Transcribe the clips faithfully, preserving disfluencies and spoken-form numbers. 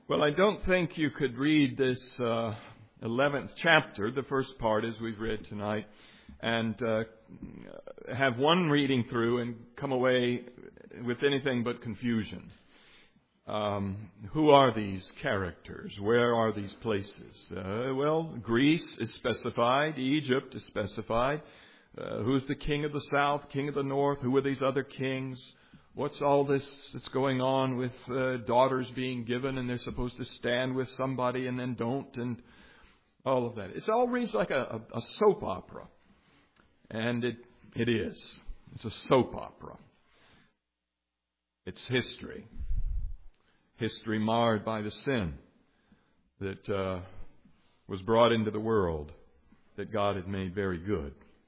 Well, I don't think you could read this uh, eleventh chapter, the first part as we've read tonight, and uh, have one reading through and come away with anything but confusion. Um, who are these characters? Where are these places? Uh, well, Greece is specified. Egypt is specified. Uh, who's the king of the south, king of the north? Who are these other kings? What's all this that's going on with uh, daughters being given and they're supposed to stand with somebody and then don't, and all of that? It all reads like a, a, a soap opera. And it it is. It's a soap opera. It's history. History marred by the sin that uh, was brought into the world that God had made very good.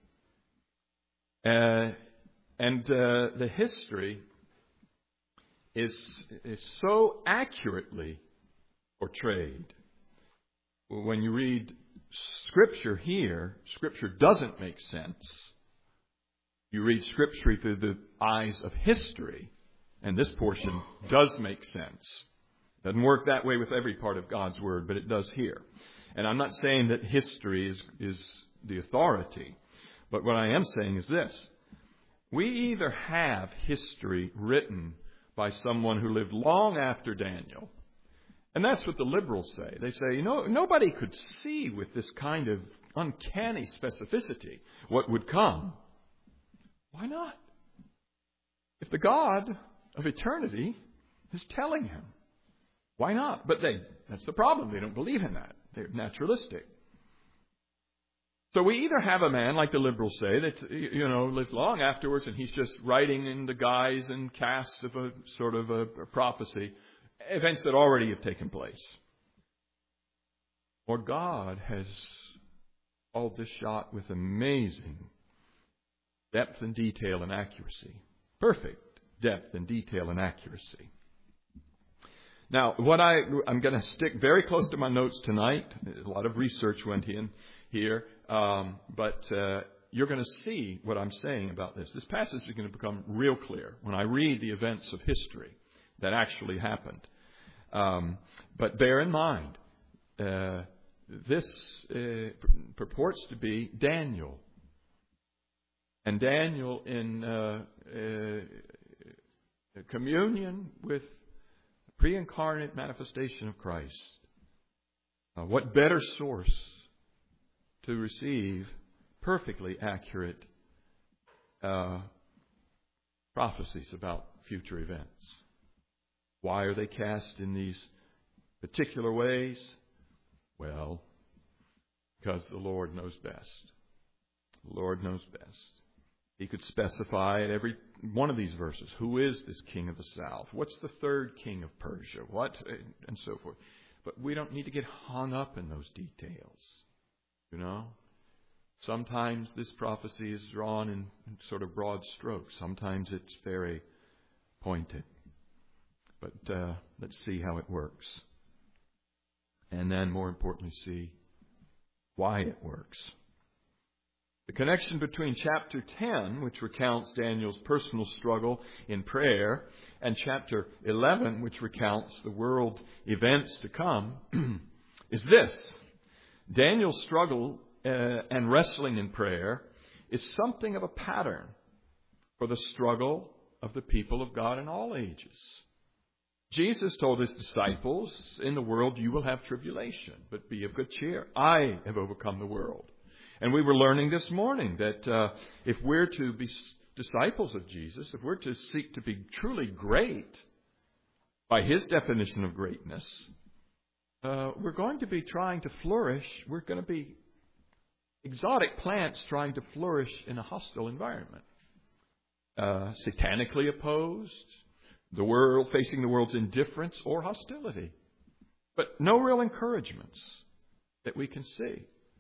Uh, and uh, the history is, is so accurately portrayed. When you read Scripture here, Scripture doesn't make sense. You read Scripture through the eyes of history, and this portion does make sense. It doesn't work that way with every part of God's Word, but it does here. And I'm not saying that history is, is the authority, but what I am saying is this. We either have history written by someone who lived long after Daniel, and that's what the liberals say. They say, you know, nobody could see with this kind of uncanny specificity what would come. Why not? If the God of eternity is telling him, why not? But they, that's the problem. They don't believe in that. They're naturalistic. So we either have a man, like the liberals say, that, you know, lived long afterwards and he's just writing in the guise and cast of a sort of a, a prophecy, events that already have taken place. Or God has called this shot with amazing depth and detail and accuracy. Perfect depth and detail and accuracy. Now, what I, I'm going to stick very close to my notes tonight. A lot of research went in here. Um, but uh, you're going to see what I'm saying about this. This passage is going to become real clear when I read the events of history that actually happened. Um, but bear in mind, uh, this uh, purports to be Daniel. And Daniel in uh, uh, communion with the pre-incarnate manifestation of Christ. Uh, what better source to receive perfectly accurate uh, prophecies about future events? Why are they cast in these particular ways? Well, because the Lord knows best. The Lord knows best. He could specify at every one of these verses, who is this king of the south? What's the third king of Persia? What? And so forth. But we don't need to get hung up in those details. You know? Sometimes this prophecy is drawn in sort of broad strokes. Sometimes it's very pointed. But uh, let's see how it works. And then, more importantly, see why it works. The connection between chapter ten, which recounts Daniel's personal struggle in prayer, and chapter eleven, which recounts the world events to come, is this. Daniel's struggle uh, and wrestling in prayer is something of a pattern for the struggle of the people of God in all ages. Jesus told his disciples, in the world you will have tribulation, but be of good cheer. I have overcome the world. And we were learning this morning that uh, if we're to be disciples of Jesus, if we're to seek to be truly great by his definition of greatness, uh, we're going to be trying to flourish. We're going to be exotic plants trying to flourish in a hostile environment. Uh, satanically opposed, the world facing the world's indifference or hostility. But no real encouragements that we can see.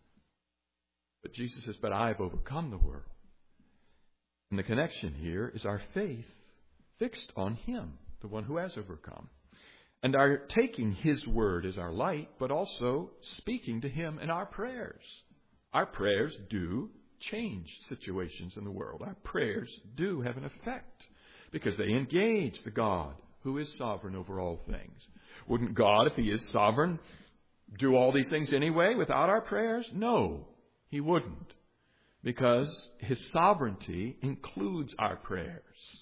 But Jesus says, but I have overcome the world. And the connection here is our faith fixed on him, the one who has overcome. And our taking his word as our light, but also speaking to him in our prayers. Our prayers do change situations in the world. Our prayers do have an effect because they engage the God who is sovereign over all things. Wouldn't God, if He is sovereign, do all these things anyway without our prayers? No, He wouldn't. Because His sovereignty includes our prayers.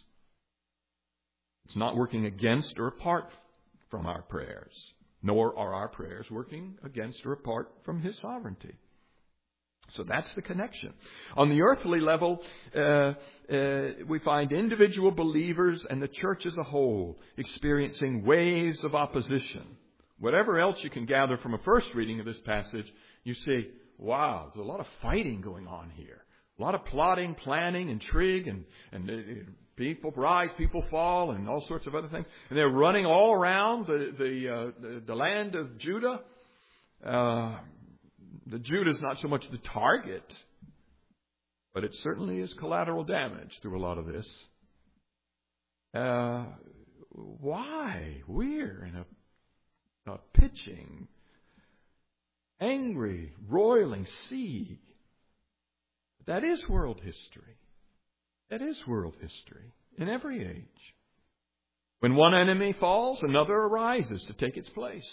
It's not working against or apart from our prayers. Nor are our prayers working against or apart from His sovereignty. So that's the connection. On the earthly level, uh, uh, we find individual believers and the church as a whole experiencing waves of opposition. Whatever else you can gather from a first reading of this passage, you see, wow, there's a lot of fighting going on here. A lot of plotting, planning, intrigue, and, and uh, people rise, people fall, and all sorts of other things. And they're running all around the, the, uh, the, the land of Judah. Uh, The Judah is not so much the target, but it certainly is collateral damage through a lot of this. Uh, why? We're in a, a pitching, angry, roiling sea. That is world history. That is world history in every age. When one enemy falls, another arises to take its place.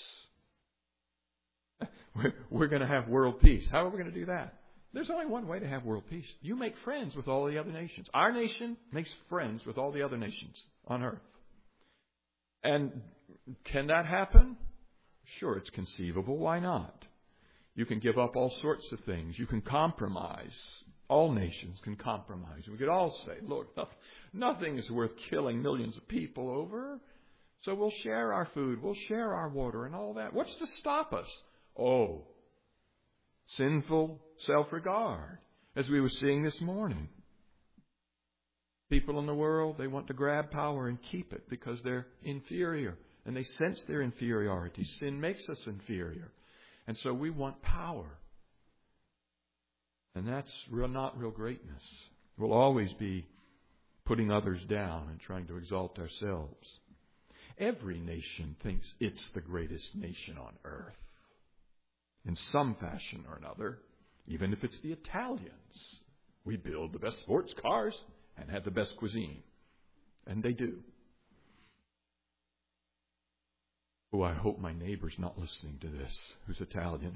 We're going to have world peace. How are we going to do that? There's only one way to have world peace. You make friends with all the other nations. Our nation makes friends with all the other nations on earth. And can that happen? Sure, it's conceivable. Why not? You can give up all sorts of things. You can compromise. All nations can compromise. We could all say, look, nothing is worth killing millions of people over. So we'll share our food. We'll share our water and all that. What's to stop us? Oh, sinful self-regard, as we were seeing this morning. People in the world, they want to grab power and keep it because they're inferior. And they sense their inferiority. Sin makes us inferior. And so we want power. And that's real, not real greatness. We'll always be putting others down and trying to exalt ourselves. Every nation thinks it's the greatest nation on earth. In some fashion or another, even if it's the Italians. We build the best sports cars and have the best cuisine. And they do. Oh, I hope my neighbor's not listening to this, who's Italian.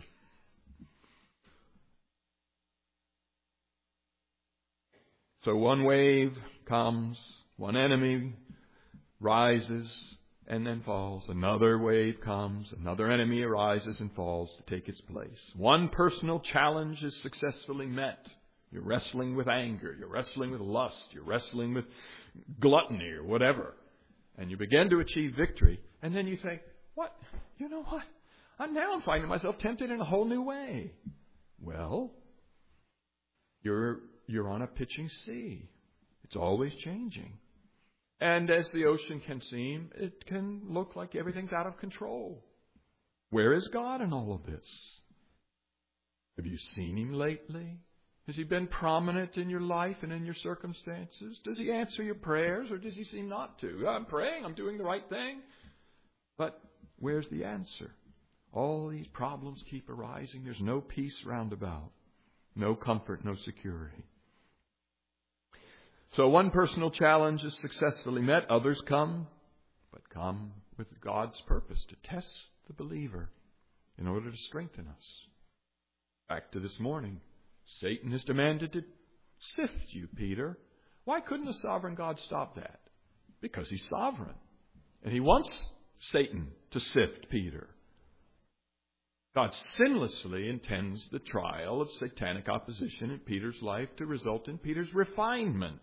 So one wave comes, one enemy rises, and then falls. Another wave comes. Another enemy arises and falls to take its place. One personal challenge is successfully met. You're wrestling with anger. You're wrestling with lust. You're wrestling with gluttony or whatever. And you begin to achieve victory. And then you say, what? You know what? I'm now I'm finding myself tempted in a whole new way. Well, you're, you're on a pitching sea. It's always changing. And as the ocean can seem, it can look like everything's out of control. Where is God in all of this? Have you seen Him lately? Has He been prominent in your life and in your circumstances? Does He answer your prayers or does He seem not to? I'm praying, I'm doing the right thing. But where's the answer? All these problems keep arising. There's no peace round about. No comfort, no security. So one personal challenge is successfully met. Others come, but come with God's purpose to test the believer in order to strengthen us. Back to this morning. Satan has demanded to sift you, Peter. Why couldn't a sovereign God stop that? Because He's sovereign. And He wants Satan to sift Peter. God sinlessly intends the trial of satanic opposition in Peter's life to result in Peter's refinement.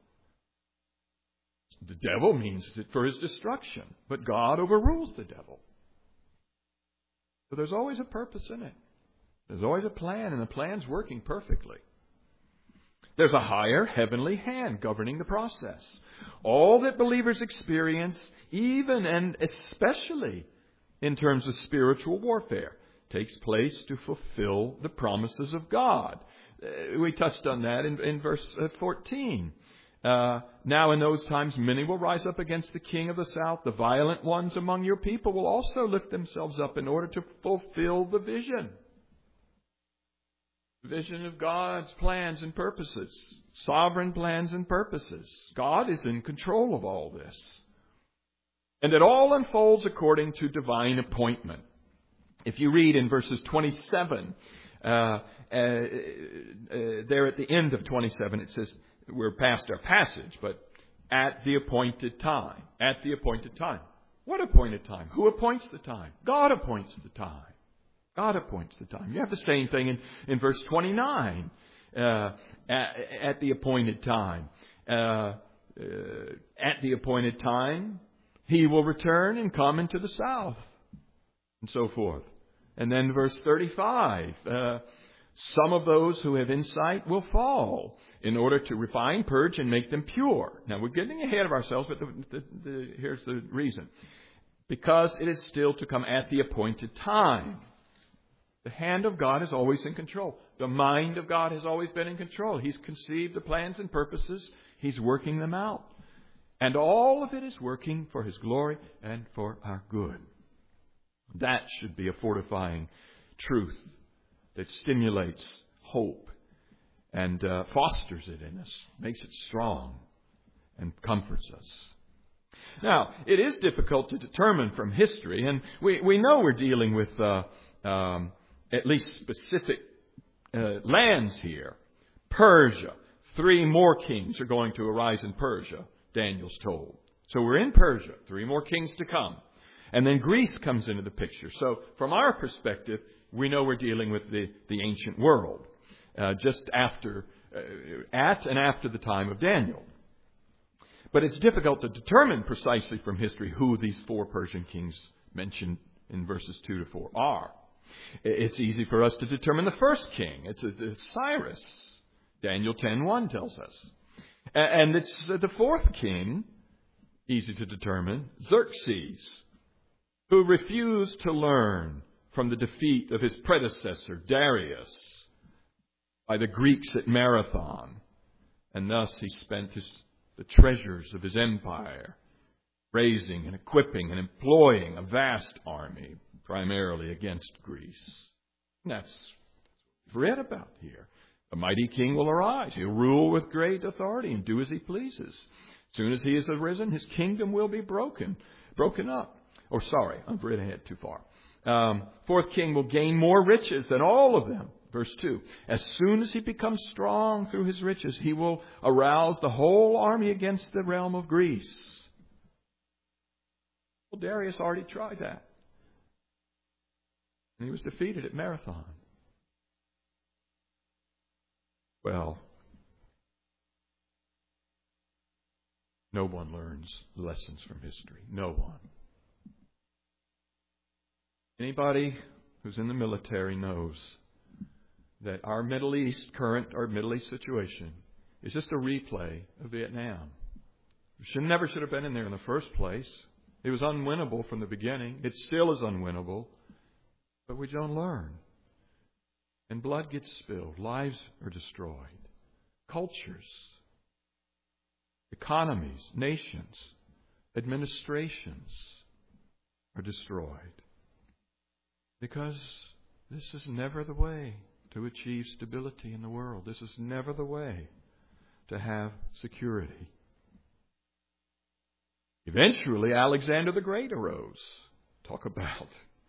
The devil means it for his destruction, but God overrules the devil. So there's always a purpose in it. There's always a plan, and the plan's working perfectly. There's a higher heavenly hand governing the process. All that believers experience, even and especially in terms of spiritual warfare, takes place to fulfill the promises of God. Uh, we touched on that in, in verse fourteen. Uh, now in those times many will rise up against the king of the south. The violent ones among your people will also lift themselves up in order to fulfill the vision. The vision of God's plans and purposes. Sovereign plans and purposes. God is in control of all this. And it all unfolds according to divine appointment. If you read in verses twenty-seven, uh, uh, uh, there at the end of twenty-seven, it says, we're past our passage, but at the appointed time. At the appointed time. What appointed time? Who appoints the time? God appoints the time. God appoints the time. You have the same thing in, in verse twenty-nine. Uh, at, at the appointed time. Uh, uh, at the appointed time, He will return and come into the south. And so forth. And then verse thirty-five. Uh, some of those who have insight will fall in order to refine, purge, and make them pure. Now, we're getting ahead of ourselves, but the, the, the, here's the reason. Because it is still to come at the appointed time. The hand of God is always in control. The mind of God has always been in control. He's conceived the plans and purposes. He's working them out. And all of it is working for His glory and for our good. That should be a fortifying truth that stimulates hope and uh, fosters it in us, makes it strong, and comforts us. Now, it is difficult to determine from history, and we, we know we're dealing with uh, um, at least specific uh, lands here. Persia. Three more kings are going to arise in Persia, Daniel's told. So we're in Persia. Three more kings to come. And then Greece comes into the picture. So from our perspective, we know we're dealing with the, the ancient world, uh, just after, uh, at and after the time of Daniel. But it's difficult to determine precisely from history who these four Persian kings mentioned in verses two to four are. It's easy for us to determine the first king. It's, it's Cyrus. Daniel ten one tells us. And it's the fourth king, easy to determine, Xerxes, who refused to learn from the defeat of his predecessor, Darius, by the Greeks at Marathon. And thus he spent his, the treasures of his empire raising and equipping and employing a vast army, primarily against Greece. And that's what we've read about here. A mighty king will arise. He'll rule with great authority and do as he pleases. As soon as he is arisen, his kingdom will be broken, broken up. Oh, sorry, I've read ahead too far. Um, fourth king will gain more riches than all of them. Verse two. As soon as he becomes strong through his riches, he will arouse the whole army against the realm of Greece. Well, Darius already tried that. And he was defeated at Marathon. Well, no one learns lessons from history. No one. Anybody who's in the military knows that our Middle East current, our Middle East situation is just a replay of Vietnam. We should never should have been in there in the first place. It was unwinnable from the beginning. It still is unwinnable. But we don't learn. And blood gets spilled. Lives are destroyed. Cultures, economies, nations, administrations are destroyed. Because this is never the way to achieve stability in the world. This is never the way to have security. Eventually, Alexander the Great arose. Talk about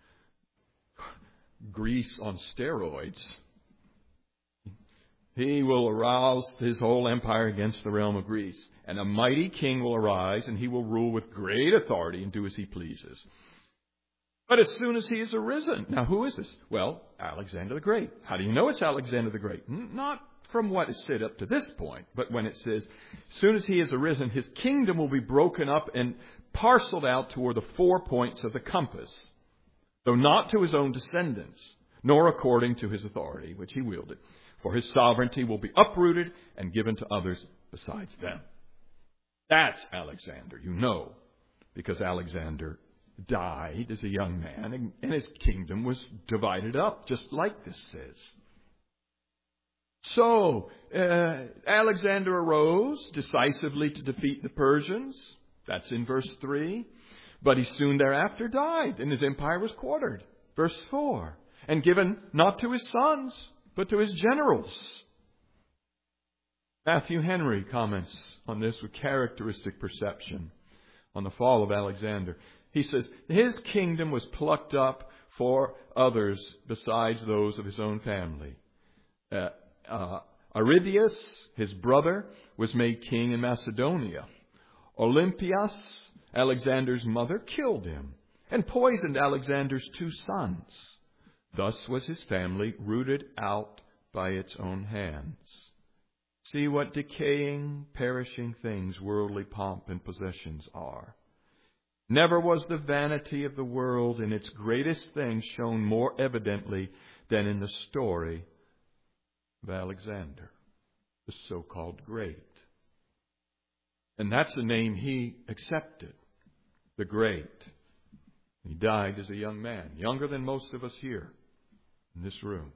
Greece on steroids. He will arouse his whole empire against the realm of Greece. And a mighty king will arise, and he will rule with great authority and do as he pleases. But as soon as he is arisen, now who is this? Well, Alexander the Great. How do you know it's Alexander the Great? Not from what is said up to this point, but when it says, as soon as he is arisen, his kingdom will be broken up and parceled out toward the four points of the compass, though not to his own descendants, nor according to his authority, which he wielded. For his sovereignty will be uprooted and given to others besides them. That's Alexander, you know, because Alexander died as a young man and his kingdom was divided up, just like this says. So, uh, Alexander arose decisively to defeat the Persians. That's in verse three. But he soon thereafter died, and his empire was quartered. Verse four. And given not to his sons, but to his generals. Matthew Henry comments on this with characteristic perception. on the fall of Alexander. He says, his kingdom was plucked up for others besides those of his own family. Uh, uh, Aridius, his brother, was made king in Macedonia. Olympias, Alexander's mother, killed him and poisoned Alexander's two sons. Thus was his family rooted out by its own hands. See what decaying, perishing things worldly pomp and possessions are. Never was the vanity of the world in its greatest things shown more evidently than in the story of Alexander, the so-called Great. And that's the name he accepted, the Great. He died as a young man, younger than most of us here in this room.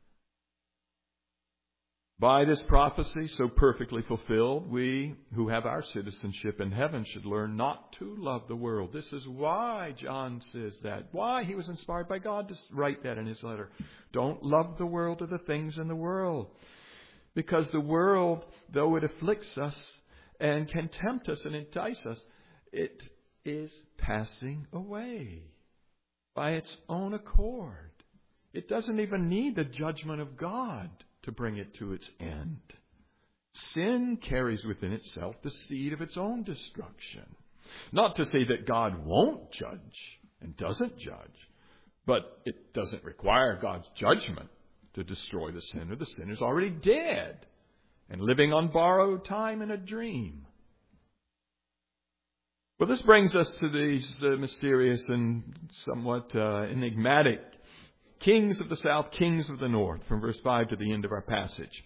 By this prophecy so perfectly fulfilled, we who have our citizenship in heaven should learn not to love the world. This is why John says that, why he was inspired by God to write that in his letter. Don't love the world or the things in the world. Because the world, though it afflicts us and can tempt us and entice us, it is passing away by its own accord. It doesn't even need the judgment of God to bring it to its end. Sin carries within itself the seed of its own destruction. Not to say that God won't judge and doesn't judge, but it doesn't require God's judgment to destroy the sinner. The sinner's already dead and living on borrowed time in a dream. Well, this brings us to these uh, mysterious and somewhat uh, enigmatic kings of the south, kings of the north, from verse five to the end of our passage.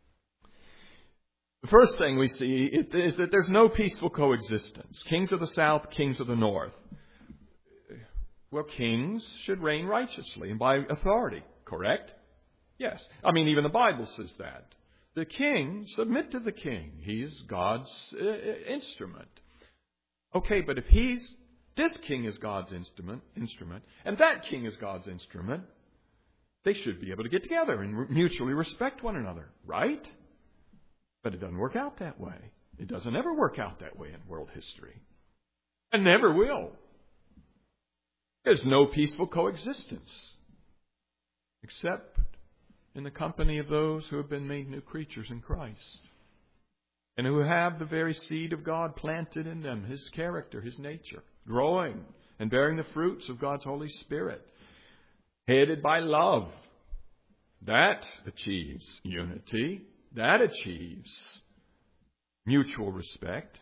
The first thing we see is that there's no peaceful coexistence. Kings of the south, kings of the north. Well, kings should reign righteously and by authority, correct? Yes. I mean, even the Bible says that. The king, submit to the king. He's God's uh, instrument. Okay, but if he's, this king is God's instrument, instrument, and that king is God's instrument, they should be able to get together and mutually respect one another, right? But it doesn't work out that way. It doesn't ever work out that way in world history. And never will. There's no peaceful coexistence, except in the company of those who have been made new creatures in Christ, and who have the very seed of God planted in them, His character, His nature, growing and bearing the fruits of God's Holy Spirit, headed by love. That achieves unity. That achieves mutual respect.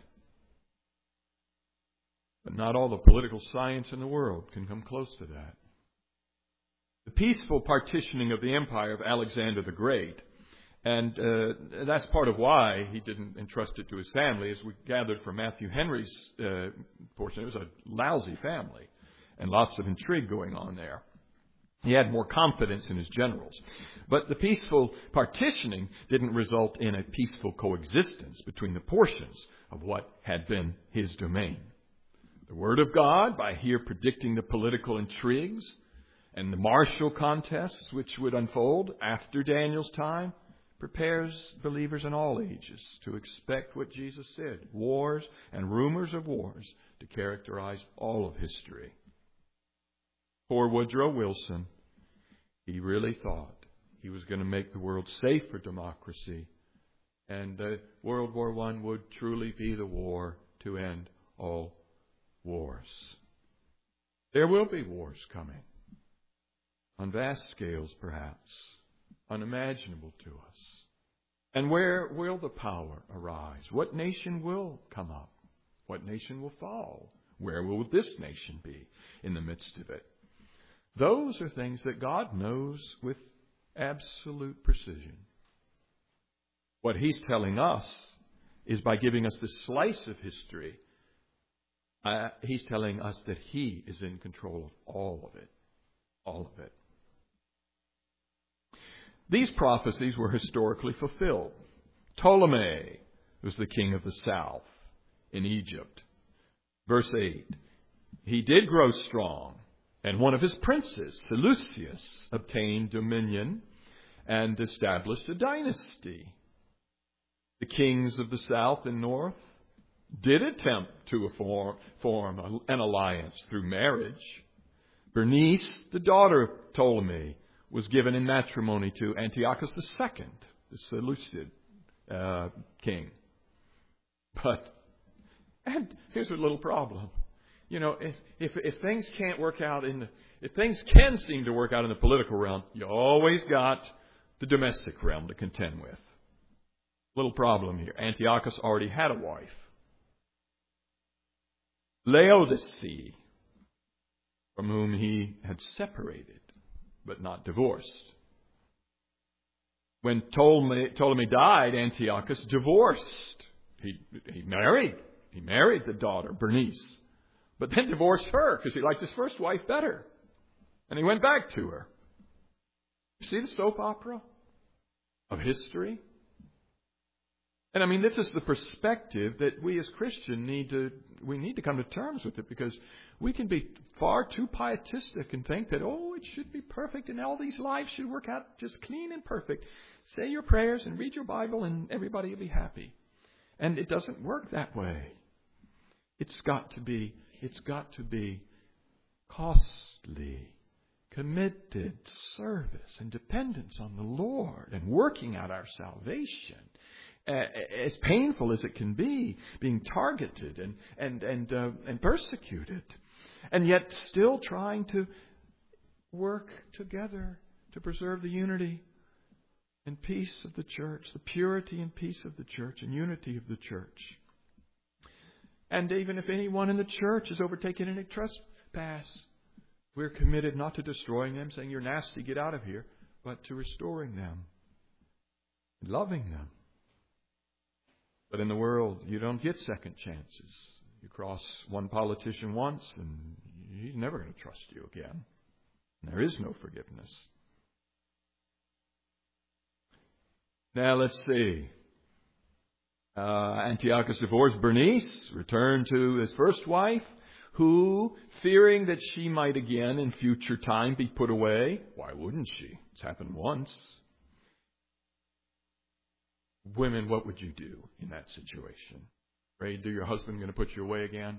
But not all the political science in the world can come close to that. The peaceful partitioning of the empire of Alexander the Great, and uh, that's part of why he didn't entrust it to his family, as we gathered from Matthew Henry's uh, portion. It was a lousy family and lots of intrigue going on there. He had more confidence in his generals. But the peaceful partitioning didn't result in a peaceful coexistence between the portions of what had been his domain. The Word of God, by here predicting the political intrigues and the martial contests which would unfold after Daniel's time, prepares believers in all ages to expect what Jesus said, wars and rumors of wars, to characterize all of history. Poor Woodrow Wilson, he really thought he was going to make the world safe for democracy, and uh, World War One would truly be the war to end all wars. There will be wars coming, on vast scales perhaps, unimaginable to us. And where will the power arise? What nation will come up? What nation will fall? Where will this nation be in the midst of it? Those are things that God knows with absolute precision. What He's telling us is, by giving us this slice of history, uh, He's telling us that He is in control of all of it. All of it. These prophecies were historically fulfilled. Ptolemy was the king of the south in Egypt. Verse eight, he did grow strong, and one of his princes, Seleucus, obtained dominion and established a dynasty. The kings of the south and north did attempt to form, form an alliance through marriage. Bernice, the daughter of Ptolemy, was given in matrimony to Antiochus the Second, the Seleucid uh, king. But, and here's a little problem. You know, if, if if things can't work out in the, if things can seem to work out in the political realm, you always got the domestic realm to contend with. Little problem here. Antiochus already had a wife, Laodice, from whom he had separated, but not divorced. When Ptolemy, Ptolemy died, Antiochus divorced. He, he married. He married the daughter, Bernice, but then divorced her because he liked his first wife better. And he went back to her. You see the soap opera of history? And I mean, this is the perspective that we as Christians need to, we need to come to terms with it, because we can be far too pietistic and think that, oh, it should be perfect and all these lives should work out just clean and perfect. Say your prayers and read your Bible and everybody will be happy. And it doesn't work that way. It's got to be, it's got to be costly, committed service and dependence on the Lord and working out our salvation. Uh, as painful as it can be, being targeted and and and uh, and persecuted, and yet still trying to work together to preserve the unity and peace of the church, the purity and peace of the church, and unity of the church. And even if anyone in the church is overtaken in a trespass, we're committed not to destroying them, saying you're nasty, get out of here, but to restoring them, loving them. But in the world, you don't get second chances. You cross one politician once, and he's never going to trust you again. There is no forgiveness. Now, let's see. Uh, Antiochus divorced Bernice, returned to his first wife, who, fearing that she might again in future time be put away, why wouldn't she? It's happened once. Women, what would you do in that situation? Afraid that your husband going to put you away again?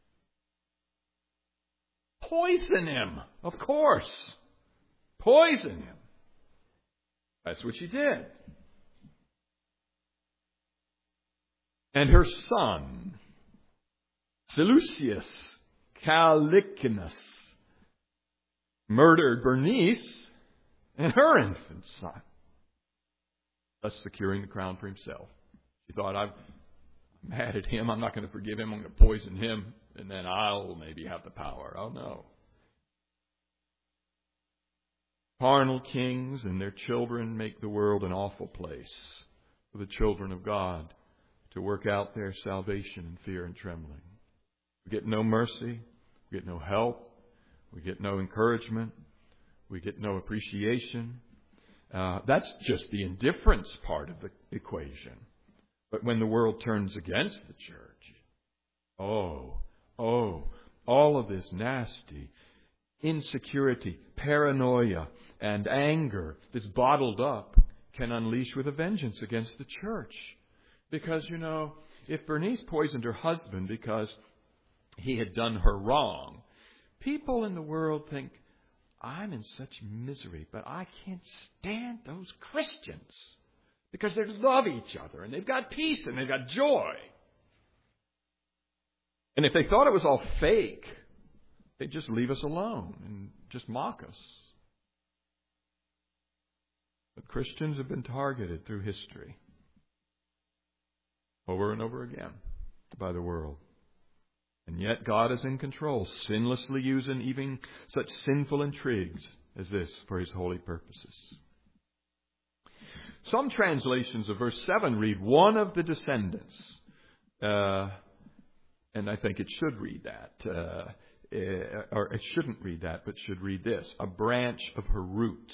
Poison him, of course. Poison him. That's what she did. And her son, Seleucus Callicnus, murdered Bernice and her infant son, thus securing the crown for himself. He thought, I'm mad at him, I'm not going to forgive him, I'm going to poison him, and then I'll maybe have the power. Oh no. Carnal kings and their children make the world an awful place for the children of God to work out their salvation in fear and trembling. We get no mercy, we get no help, we get no encouragement, we get no appreciation. Uh, that's just the indifference part of the equation. But when the world turns against the church, oh, oh, all of this nasty insecurity, paranoia, and anger that's bottled up can unleash with a vengeance against the church. Because, you know, if Bernice poisoned her husband because he had done her wrong, people in the world think, I'm in such misery, but I can't stand those Christians because they love each other and they've got peace and they've got joy. And if they thought it was all fake, they'd just leave us alone and just mock us. But Christians have been targeted through history over and over again by the world. And yet God is in control, sinlessly using even such sinful intrigues as this for His holy purposes. Some translations of verse seven read, one of the descendants. Uh, and I think it should read that. Uh, or it shouldn't read that, but should read this. A branch of her roots.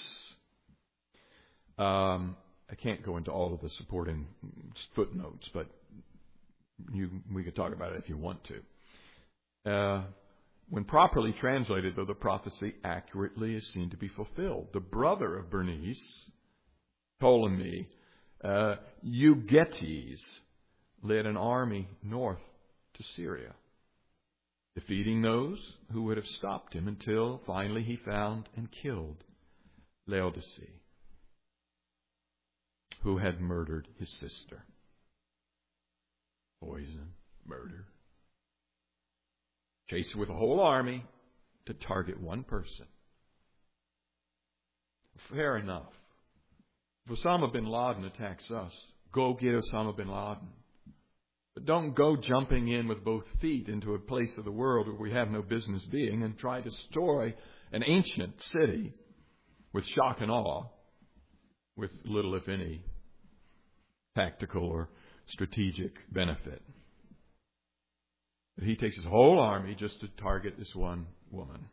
Um, I can't go into all of the supporting footnotes, but you, we could talk about it if you want to. Uh, when properly translated, though, the prophecy accurately is seen to be fulfilled. The brother of Bernice, Ptolemy, uh, Eugetes, led an army north to Syria, defeating those who would have stopped him until finally he found and killed Laodice, who had murdered his sister. Poison, murder. Chased with a whole army to target one person. Fair enough. If Osama bin Laden attacks us, go get Osama bin Laden. But don't go jumping in with both feet into a place of the world where we have no business being and try to destroy an ancient city with shock and awe, with little, if any, tactical or strategic benefit. But he takes his whole army just to target this one woman.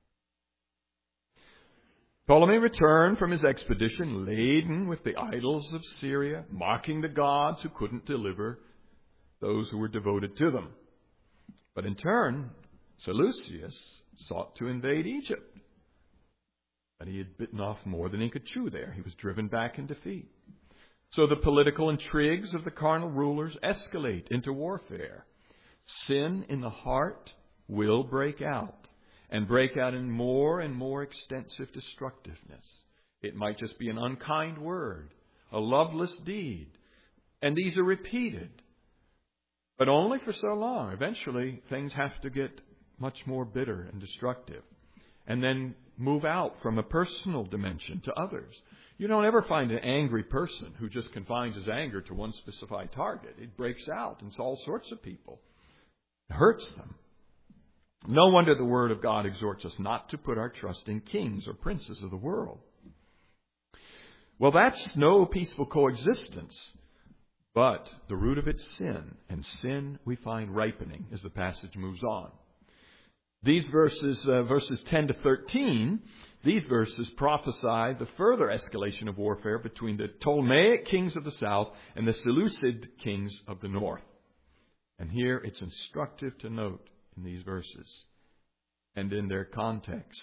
Ptolemy returned from his expedition laden with the idols of Syria, mocking the gods who couldn't deliver those who were devoted to them. But in turn, Seleucus sought to invade Egypt. But he had bitten off more than he could chew there. He was driven back in defeat. So the political intrigues of the carnal rulers escalate into warfare. Sin in the heart will break out, and break out in more and more extensive destructiveness. It might just be an unkind word, a loveless deed. And these are repeated, but only for so long. Eventually, things have to get much more bitter and destructive, and then move out from a personal dimension to others. You don't ever find an angry person who just confines his anger to one specified target. It breaks out into all sorts of people. It hurts them. No wonder the Word of God exhorts us not to put our trust in kings or princes of the world. Well, that's no peaceful coexistence, but the root of it's sin, and sin we find ripening as the passage moves on. These verses, uh, verses ten to thirteen, these verses prophesy the further escalation of warfare between the Ptolemaic kings of the south and the Seleucid kings of the north. And here it's instructive to note in these verses and in their context,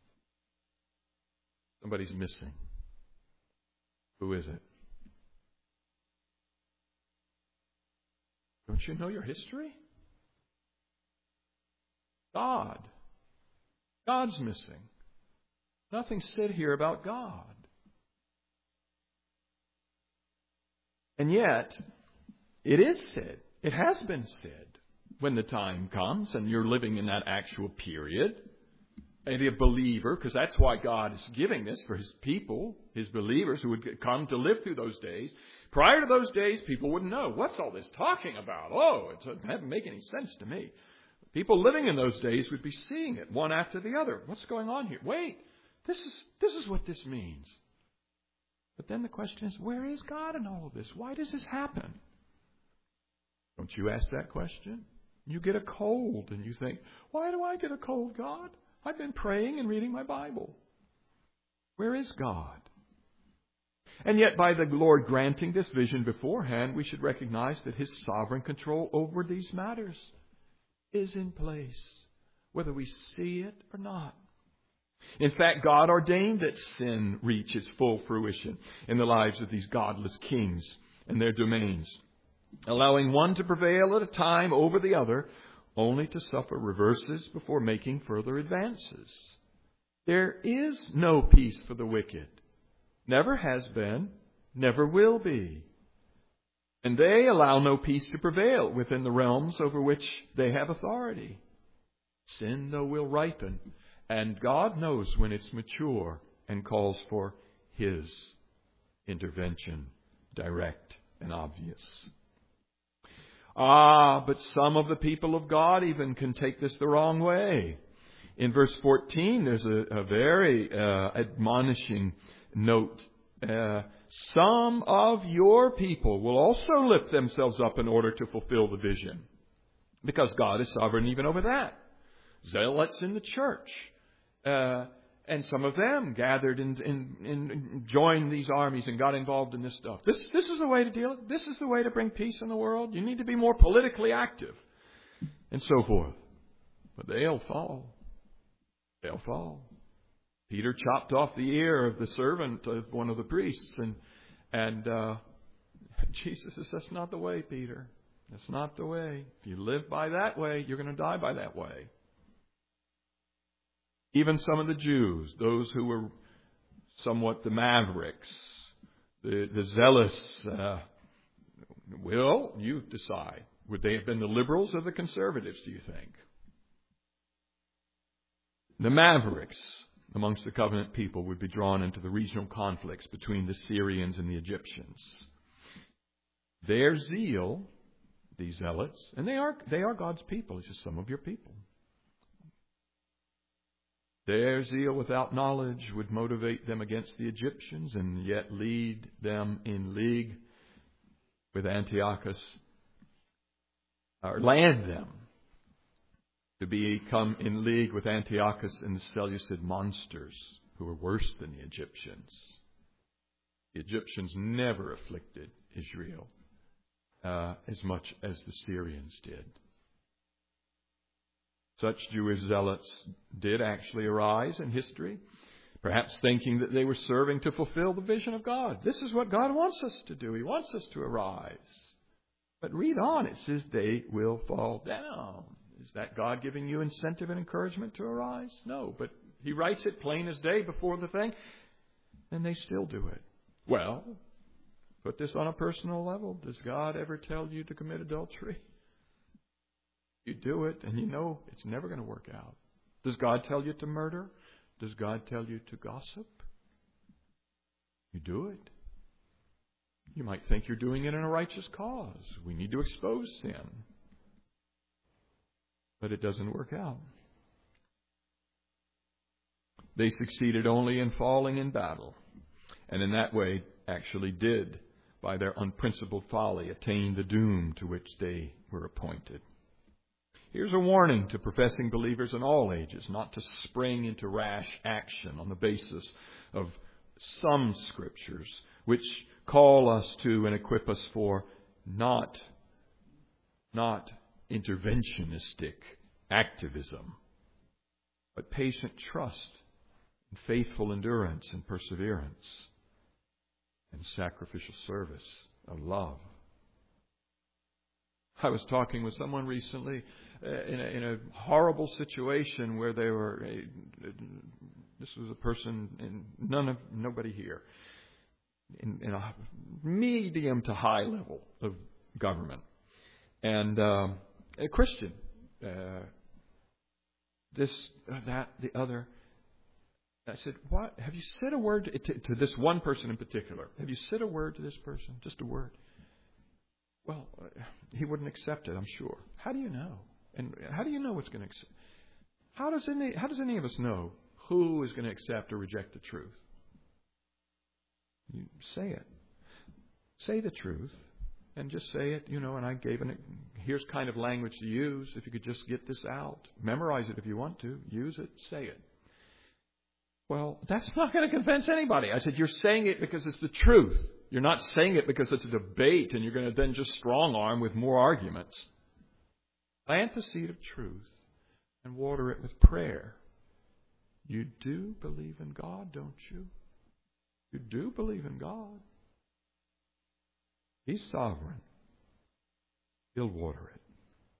somebody's missing. Who is it? Don't you know your history? God. God's missing. Nothing said here about God. And yet, it is said. It has been said. When the time comes and you're living in that actual period, and a believer, because that's why God is giving this for His people, His believers who would come to live through those days. Prior to those days, people wouldn't know. What's all this talking about? Oh, it doesn't make any sense to me. People living in those days would be seeing it one after the other. What's going on here? Wait, this is this is what this means. But then the question is, where is God in all of this? Why does this happen? Don't you ask that question? You get a cold and you think, why do I get a cold, God? I've been praying and reading my Bible. Where is God? And yet by the Lord granting this vision beforehand, we should recognize that His sovereign control over these matters is in place, whether we see it or not. In fact, God ordained that sin reach its full fruition in the lives of these godless kings and their domains, allowing one to prevail at a time over the other, only to suffer reverses before making further advances. There is no peace for the wicked. Never has been, never will be. And they allow no peace to prevail within the realms over which they have authority. Sin, though, will ripen, and God knows when it's mature and calls for His intervention, direct and obvious. Ah, but some of the people of God even can take this the wrong way. In verse fourteen, there's a, a very uh, admonishing note. Uh, some of your people will also lift themselves up in order to fulfill the vision. Because God is sovereign even over that. Zealots in the church. Uh, and some of them gathered and, and, and joined these armies and got involved in this stuff. This, this is the way to deal. This is the way to bring peace in the world. You need to be more politically active. And so forth. But they'll fall. They'll fall. Peter chopped off the ear of the servant of one of the priests. And, and uh, Jesus says, that's not the way, Peter. That's not the way. If you live by that way, you're going to die by that way. Even some of the Jews, those who were somewhat the mavericks, the, the zealous, uh, well, you decide. Would they have been the liberals or the conservatives, do you think? The mavericks amongst the covenant people would be drawn into the regional conflicts between the Syrians and the Egyptians. Their zeal, these zealots, and they are they are God's people, it's just some of your people. Their zeal without knowledge would motivate them against the Egyptians and yet lead them in league with Antiochus, or land them to become in league with Antiochus and the Seleucid monsters who were worse than the Egyptians. The Egyptians never afflicted Israel uh, as much as the Syrians did. Such Jewish zealots did actually arise in history, perhaps thinking that they were serving to fulfill the vision of God. This is what God wants us to do. He wants us to arise. But read on. It says they will fall down. Is that God giving you incentive and encouragement to arise? No, but He writes it plain as day before the thing, and they still do it. Well, put this on a personal level. Does God ever tell you to commit adultery? You do it, and you know it's never going to work out. Does God tell you to murder? Does God tell you to gossip? You do it. You might think you're doing it in a righteous cause. We need to expose sin. But it doesn't work out. They succeeded only in falling in battle, and in that way actually did, by their unprincipled folly, attain the doom to which they were appointed. Here's a warning to professing believers in all ages not to spring into rash action on the basis of some scriptures which call us to and equip us for not, not interventionistic activism, but patient trust and faithful endurance and perseverance and sacrificial service of love. I was talking with someone recently uh, in, a, in a horrible situation where they were. Uh, this was a person, and none of nobody here, in, in a medium to high level of government, and um, a Christian. Uh, this, uh, that, the other. I said, "What? Have you said a word to, to this one person in particular? Have you said a word to this person? Just a word?" Well, uh, he wouldn't accept it, I'm sure. How do you know? And how do you know what's going to accept? How does any how does any of us know who is going to accept or reject the truth? You say it. Say the truth, and just say it. You know. And I gave an here's kind of language to use. If you could just get this out, memorize it if you want to. Use it. Say it. Well, that's not going to convince anybody. I said, you're saying it because it's the truth. You're not saying it because it's a debate and you're going to then just strong arm with more arguments. Plant the seed of truth and water it with prayer. You do believe in God, don't you? You do believe in God. He's sovereign. He'll water it.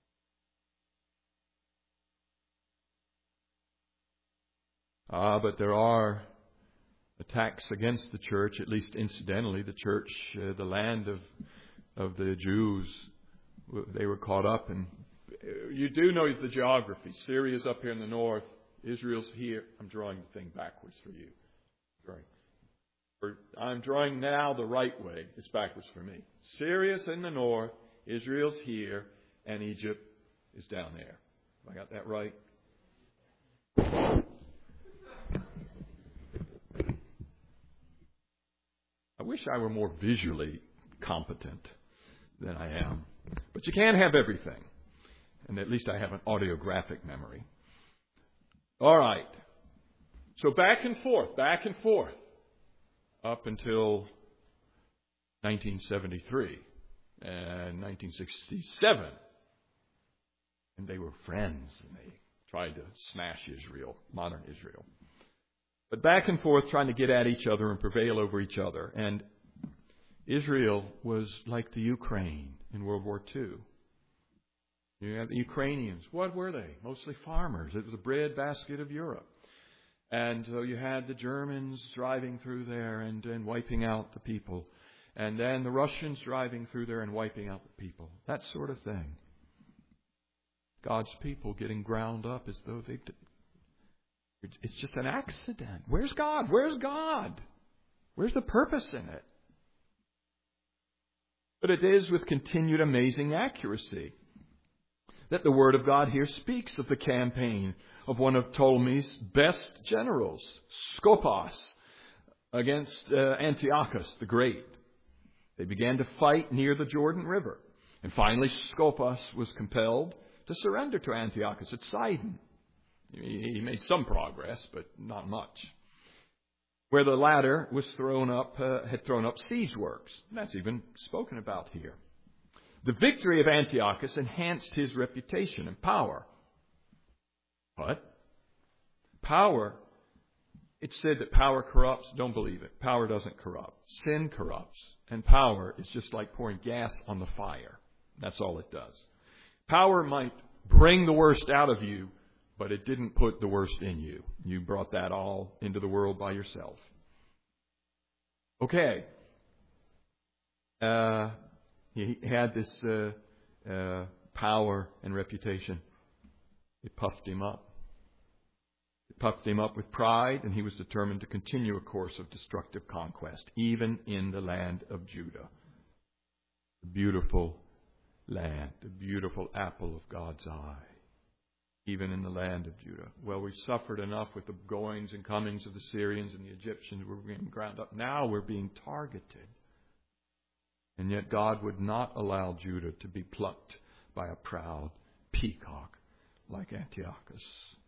Ah, but there are attacks against the church, at least incidentally. The church, uh, the land of of the Jews, they were caught up in. You do know the geography. Syria's up here in the north. Israel's here. I'm drawing the thing backwards for you. Drawing. I'm drawing now the right way. It's backwards for me. Syria's in the north. Israel's here, and Egypt is down there. Have I got that right? I wish I were more visually competent than I am. But you can't have everything. And at least I have an audiographic memory. All right. So back and forth, back and forth, up until nineteen seventy-three and nineteen sixty-seven. And they were friends, and they tried to smash Israel, modern Israel. But back and forth, trying to get at each other and prevail over each other. And Israel was like the Ukraine in World War Two. You had the Ukrainians. What were they? Mostly farmers. It was the breadbasket of Europe. And so you had the Germans driving through there and, and wiping out the people. And then the Russians driving through there and wiping out the people. That sort of thing. God's people getting ground up as though they did. It's just an accident. Where's God? Where's God? Where's the purpose in it? But it is with continued amazing accuracy that the Word of God here speaks of the campaign of one of Ptolemy's best generals, Scopas, against uh, Antiochus the Great. They began to fight near the Jordan River. And finally, Scopas was compelled to surrender to Antiochus at Sidon. He made some progress, but not much. Where the latter was thrown up, uh, had thrown up siege works. And that's even spoken about here. The victory of Antiochus enhanced his reputation and power. But power, it's said that power corrupts. Don't believe it. Power doesn't corrupt. Sin corrupts. And power is just like pouring gas on the fire. That's all it does. Power might bring the worst out of you, but it didn't put the worst in you. You brought that all into the world by yourself. Okay. Uh, he had this uh, uh, power and reputation. It puffed him up. It puffed him up with pride, and he was determined to continue a course of destructive conquest, even in the land of Judah. The beautiful land, the beautiful apple of God's eye. Even in the land of Judah. Well, we suffered enough with the goings and comings of the Syrians and the Egyptians. We were being ground up. Now we're being targeted. And yet God would not allow Judah to be plucked by a proud peacock like Antiochus.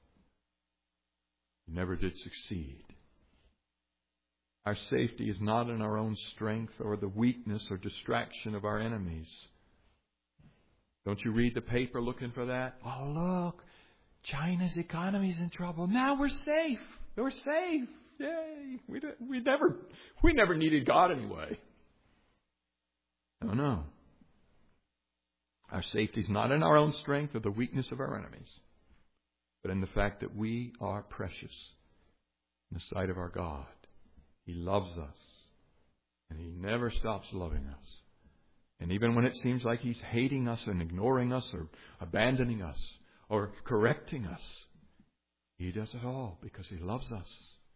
He never did succeed. Our safety is not in our own strength or the weakness or distraction of our enemies. Don't you read the paper looking for that? Oh, look. China's economy's in trouble. Now we're safe. We're safe. Yay. We, we, never, we never needed God anyway. No, no. Our safety is not in our own strength or the weakness of our enemies, but in the fact that we are precious in the sight of our God. He loves us, and He never stops loving us. And even when it seems like He's hating us and ignoring us or abandoning us, or correcting us, He does it all because He loves us.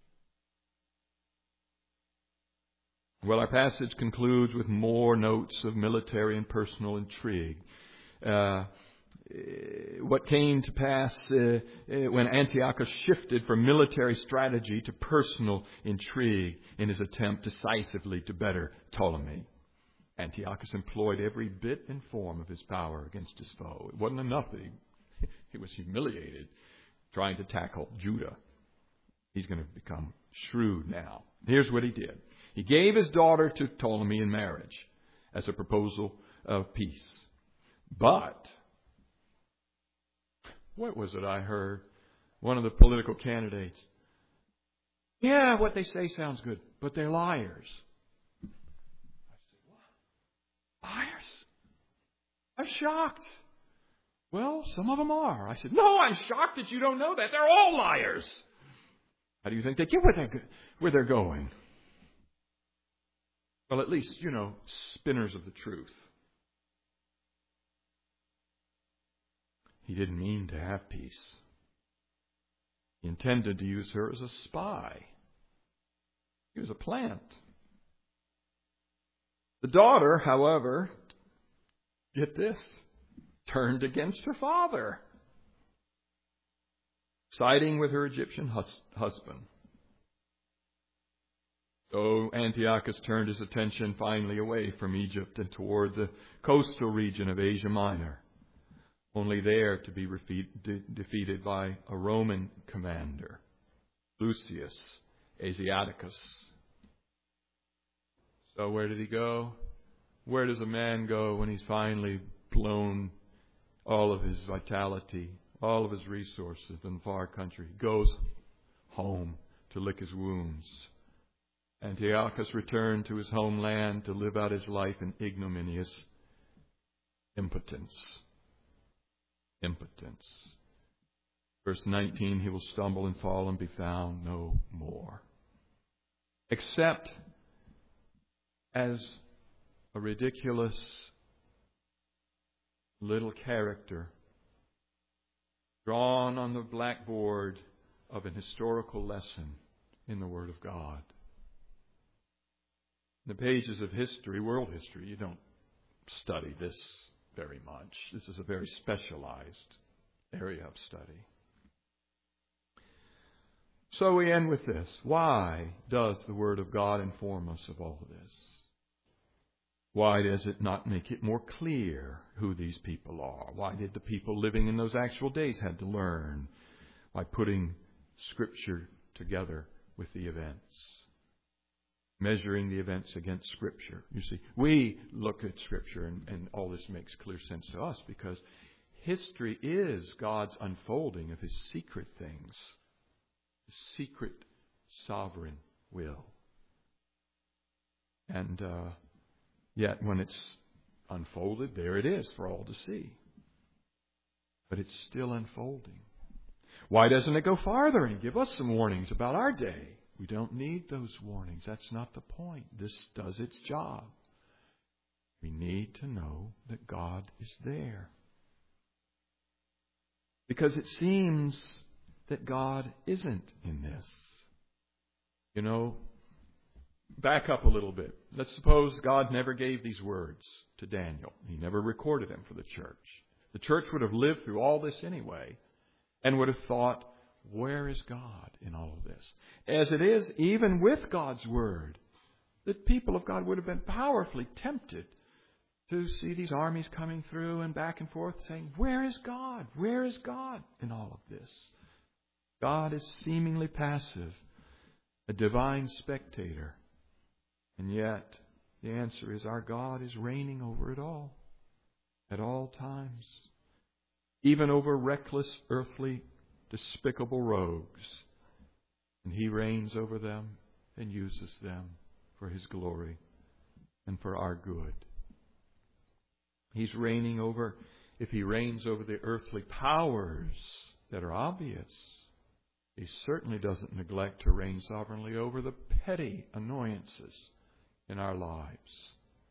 Well, our passage concludes with more notes of military and personal intrigue. Uh, what came to pass uh, when Antiochus shifted from military strategy to personal intrigue in his attempt decisively to better Ptolemy. Antiochus employed every bit and form of his power against his foe. It wasn't enough that he He was humiliated trying to tackle Judah. He's going to become shrewd now. Here's what he did. He gave his daughter to Ptolemy in marriage as a proposal of peace. But, what was it I heard? One of the political candidates. Yeah, what they say sounds good, but they're liars. I said, what? Liars? I'm shocked. Well, some of them are. I said, no, I'm shocked that you don't know that. They're all liars. How do you think they get where they're, where they're going? Well, at least, you know, spinners of the truth. He didn't mean to have peace. He intended to use her as a spy. He was a plant. The daughter, however, get this, turned against her father, siding with her Egyptian hus- husband. So Antiochus turned his attention finally away from Egypt and toward the coastal region of Asia Minor, only there to be refe- de- defeated by a Roman commander, Lucius Asiaticus. So where did he go? Where does a man go when he's finally blown all of his vitality, all of his resources in the far country? He goes home to lick his wounds. Antiochus returned to his homeland to live out his life in ignominious impotence. impotence. Verse nineteen, he will stumble and fall and be found no more. Except as a ridiculous little character drawn on the blackboard of an historical lesson in the Word of God. In the pages of history, world history, you don't study this very much. This is a very specialized area of study. So we end with this. Why does the Word of God inform us of all of this? Why does it not make it more clear who these people are? Why did the people living in those actual days had to learn? By putting Scripture together with the events. Measuring the events against Scripture. You see, we look at Scripture and, and all this makes clear sense to us because history is God's unfolding of His secret things. His secret sovereign will. And uh, yet when it's unfolded, there it is for all to see. But it's still unfolding. Why doesn't it go farther and give us some warnings about our day? We don't need those warnings. That's not the point. This does its job. We need to know that God is there. Because it seems that God isn't in this. You know, back up a little bit. Let's suppose God never gave these words to Daniel. He never recorded them for the church. The church would have lived through all this anyway and would have thought, where is God in all of this? As it is, even with God's Word, the people of God would have been powerfully tempted to see these armies coming through and back and forth saying, where is God? Where is God in all of this? God is seemingly passive, a divine spectator. And yet, the answer is our God is reigning over it all, at all times. Even over reckless, earthly, despicable rogues. And He reigns over them and uses them for His glory and for our good. He's reigning over, if He reigns over the earthly powers that are obvious, He certainly doesn't neglect to reign sovereignly over the petty annoyances in our lives.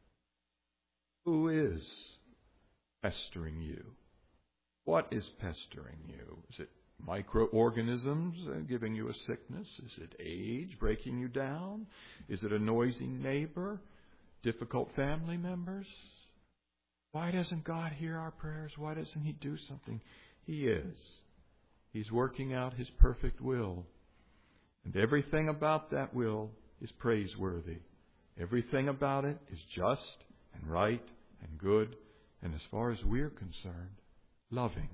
Who is pestering you? What is pestering you? Is it microorganisms giving you a sickness? Is it age breaking you down? Is it a noisy neighbor? Difficult family members? Why doesn't God hear our prayers? Why doesn't He do something? He is. He's working out His perfect will. And everything about that will is praiseworthy. Everything about it is just and right and good. And as far as we're concerned, loving.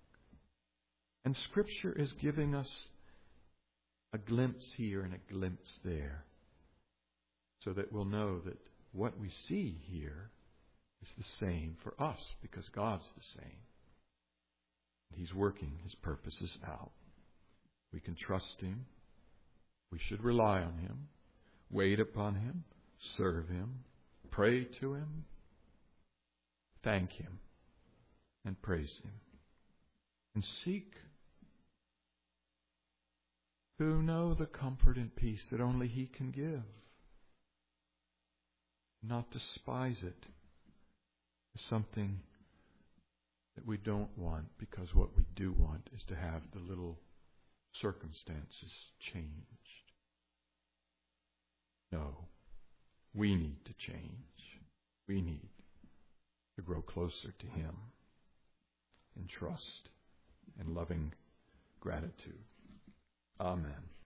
And Scripture is giving us a glimpse here and a glimpse there. So that we'll know that what we see here is the same for us. Because God's the same. He's working His purposes out. We can trust Him. We should rely on Him. Wait upon Him. Serve Him. Pray to Him. Thank Him. And praise Him. And seek to know the comfort and peace that only He can give. Not despise it as something that we don't want, because what we do want is to have the little circumstances changed. No, we need to change. We need to grow closer to Him in trust and loving gratitude. Amen.